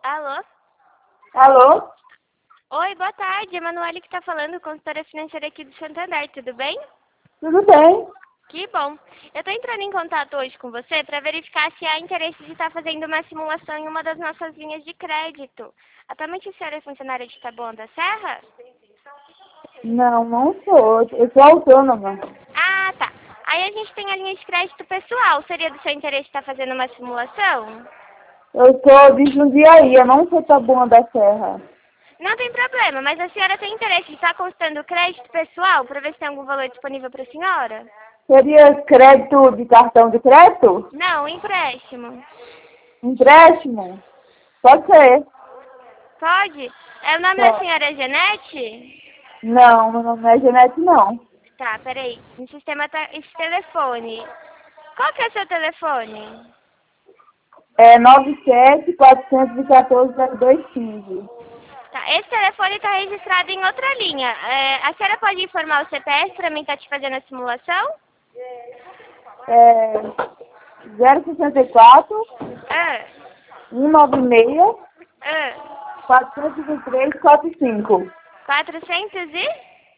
Alô? Alô? Oi, boa tarde. Emanuele que tá falando, consultora financeira aqui do Santander, tudo bem? Tudo bem? Que bom. Eu tô entrando em contato hoje com você para verificar se há interesse de estar fazendo uma simulação em uma das nossas linhas de crédito. Atualmente a senhora é funcionária de Taboão da Serra? Não, não sou. Eu sou autônoma. Ah, tá. Aí a gente tem a linha de crédito pessoal. Seria do seu interesse estar fazendo uma simulação? Eu sou de Jundiaí, eu não sou Taboão da Serra. Não tem problema, mas a senhora tem interesse de estar consultando o crédito pessoal para ver se tem algum valor disponível para a senhora? Seria crédito de cartão de crédito? Não, empréstimo. Empréstimo? Pode ser. Pode? O nome da Pode. senhora é Janete? Não, meu nome não é Genete, não. Tá, peraí. No sistema tá esse telefone. Qual que é o seu telefone? É 97-414-0215. Tá, esse telefone está registrado em outra linha. A senhora pode informar o CPF para mim estar te fazendo a simulação? É 064 Ah, 196 ah. 423 45. 400 e...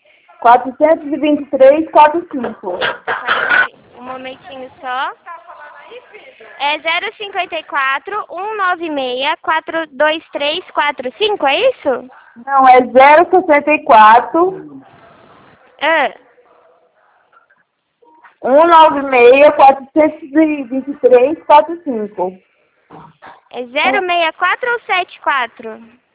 423 45. Peraí, um momentinho só. É 054 196 423 45, é isso? Não, é 064 Ah, 196 423 45. é 064 ou 74?